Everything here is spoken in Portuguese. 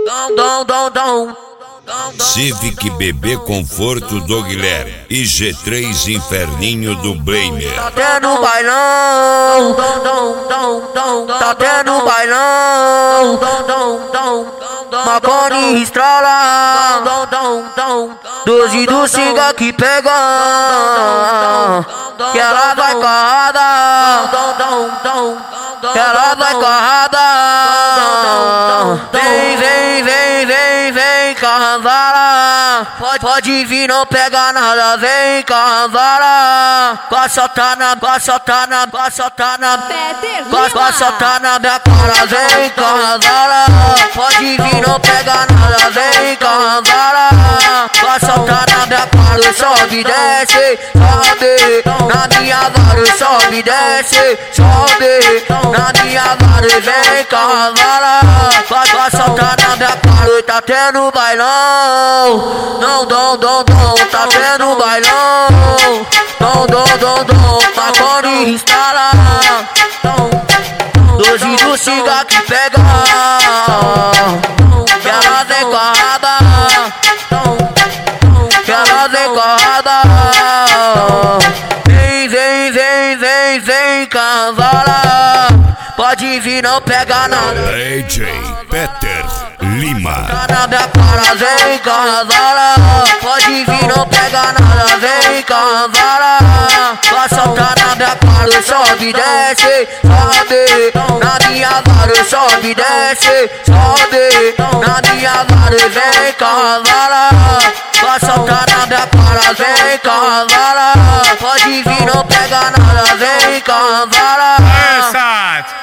Civic BB Conforto do Guilherme e G3 Inferninho do Blamer. Tá tendo bailão, tá tendo bailão, Marconi estrala, 12 do Singa que pega, que ela vai carrada, que ela vai carrada. Vem cavala, pode vir, não pega nada, vem cavala. Passa tá na minha cara, vem cavala. Pode vir, não pega nada, vem cavala. Passa tá na minha cara, sobe, desce, sobe. Na minha vara, sobe, desce, sobe. Na minha vara, vem cavala. Passa tá na minha cara, tá tendo bailão. Não, tá tendo bailão. Não, Marconi instala. 12 do Singa que pega, que ela vem carrada, que ela vem carrada. Vem cavala, pode vir, não pega nada. DJ Peter Lima. Tá na minha cara, vem cavala. Pode vir, não pega nada, vem cavala. Passa tá na minha cara, sobe, desce, sobe. Na minha vara, sobe, desce, sobe. Na minha vara, vem cavala. Passa tá na minha cara, vem cavala. Pode vir, não pega nada, vem cavala.